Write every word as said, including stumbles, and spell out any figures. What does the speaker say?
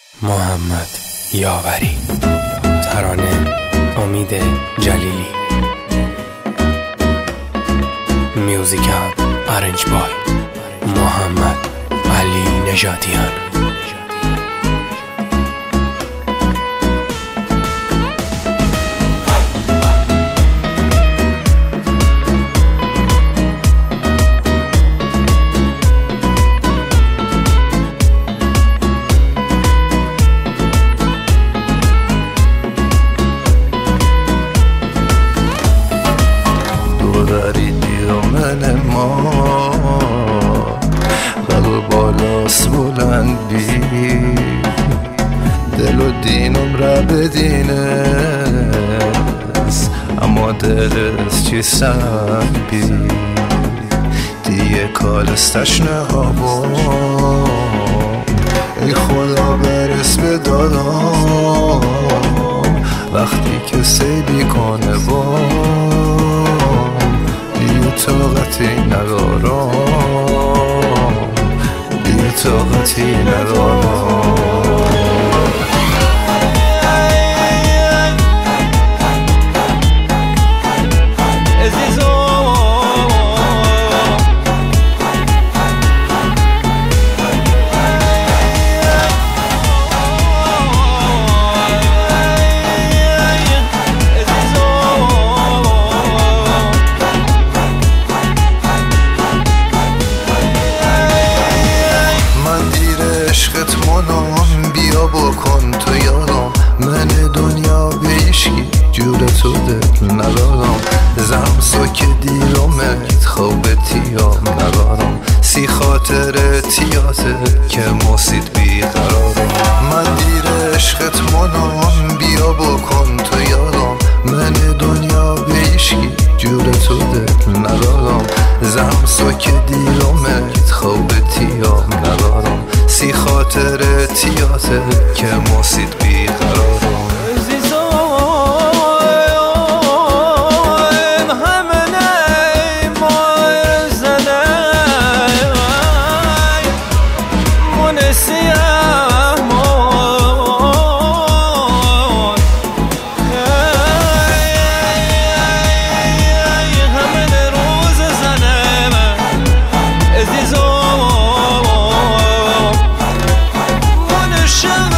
محمد یاوری. ترانه امید جلیلی. میوزیکال ارنج بای محمد علی نژادیان. من ما بر بالاست بلندی، دل و دینم را بدینه اما دلت چی سنبی دیگه کالستش نهابا. ای خدا برس به دادم وقتی که سیبی کنه با دیگه طاقتی ندارم، دیگه طاقتی ندارم. بیا بکن تو یادم من دنیا به ایشکی جور تو دل ندارم. زمسا که دیرامت خوابتیام ندارم، سی خاطر تیاته که مسید بیقرارم. من دیر عشقت منام بیا بکن تو یادم من دنیا به ایشکی جور تو دل ندارم. زمسا که دیرامت خوابتیام ندارم، سی خاطر تیاته که مسید بیقرارم. Show